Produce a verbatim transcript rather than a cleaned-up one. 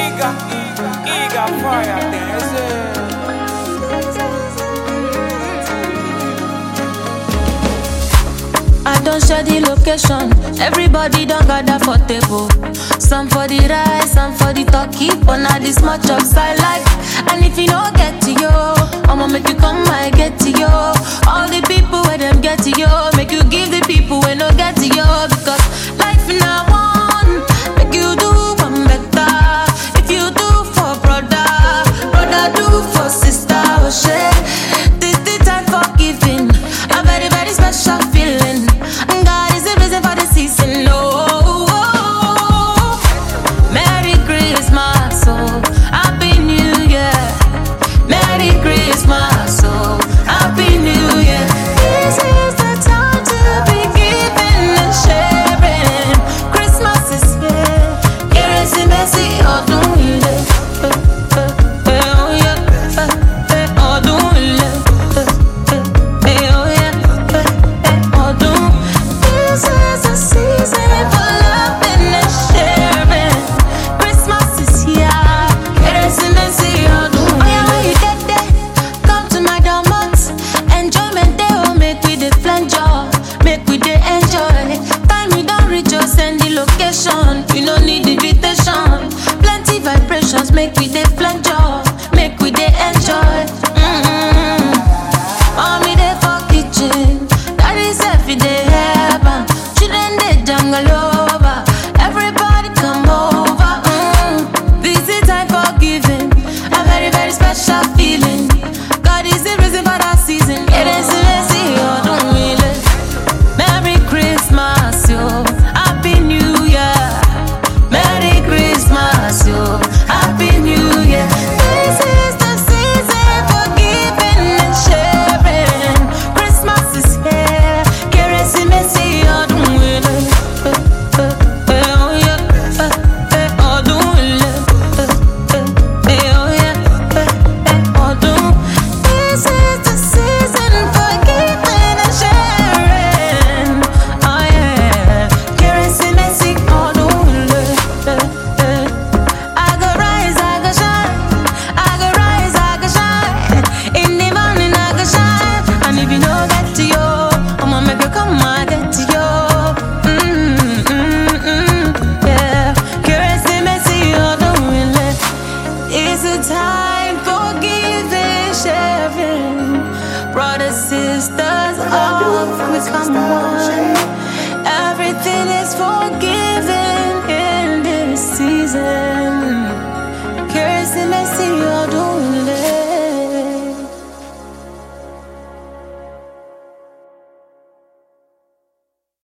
Eager, eager fire dance. I don't share the location. Everybody don't gather for table. Some for the rice, some for the turkey. But now this much of I like. And if you don't get to you, I'ma make you come, I get to you. All the people where them get to you, make you give the people where no get to you. Because life now one, make you do one better. If you do for brother, brother do for sister. Oh shit, this the time for giving. A very very special feeling. God is the reason for the season. Oh, Merry Christmas, oh, Happy New Year. Merry Christmas, oh, Happy New Year. This is the time to be giving and sharing. Christmas is here. Kérésìmesì ọdún ilé. Oh yeah, ọdún ilé. Oh yeah, ọdún. This is the season for loving and sharing. Christmas is here. Kérésìmesì ọdún ilé. Oh yeah, when you get there, come to my domot. Enjoyment day, oh, make we dey flenjo, make we dey enjoy. Time you don't reach, just send the location. You no need invitation. Plenty vibrations, make we dey flenjo, make we dey enjoy. Mm-hmm. Mommy dey for kitchen, daddy say fi dey help am. Children dey jungle over, everybody come over. Mm. This is time for giving, a very very special feeling. God is the reason for that season. Kérésìmesì ọdún ilé. Merry Christmas, yo. Happy New Year. Merry Christmas, yo. Happy New Year. This is the season for giving and sharing. Christmas is here. Kérésìmesì ọdún ilé. Oh yeah, ọdún ilé. Oh yeah, ọdún. This is the season for giving and sharing. Oh yeah, Kérésìmesì ọdún ilé. I go rise, I go shine. I go rise, I go shine. In the morning I go shine. And if you no get to you, I'ma make you come, I get to you. Mm, mm, mm, yeah. Kérésìmesì ọdún ilé. It's a time for giving, sharing. Brothers, sisters, all we come one.